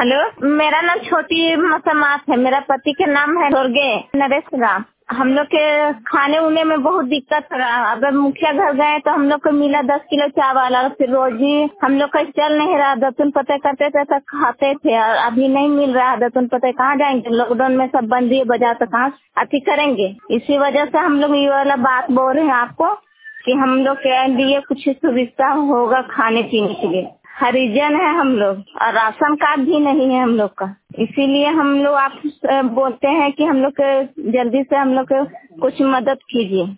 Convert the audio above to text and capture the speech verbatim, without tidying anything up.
Hello, मेरा नाम छोटी मसमात है। मेरा पति का नाम है स्वर्गीय नरेश राम। हम लोग के खाने उने में बहुत दिक्कत हो रहा है। अगर मुखिया घर गए तो हम लोग को मिला दस किलो चावल, और फिर रोजी हम लोग का चल नहीं रहा। दतुन पते करते थे तो खाते थे, और अभी नहीं मिल रहा है। दतुन पते कहाँ जाएंगे? लॉकडाउन में सब बंदी है बाजार, तो कहाँ अति करेंगे? इसी वजह से हम लोग ये वाला बात बोल रहे हैं आपको कि हम लोग के लिए कुछ सुविधा होगा खाने पीने के लिए। हरिजन है हम लोग, और राशन कार्ड भी नहीं है हम लोग का। इसीलिए हम लोग आप बोलते हैं कि हम लोग के जल्दी से हम लोग को कुछ मदद कीजिए।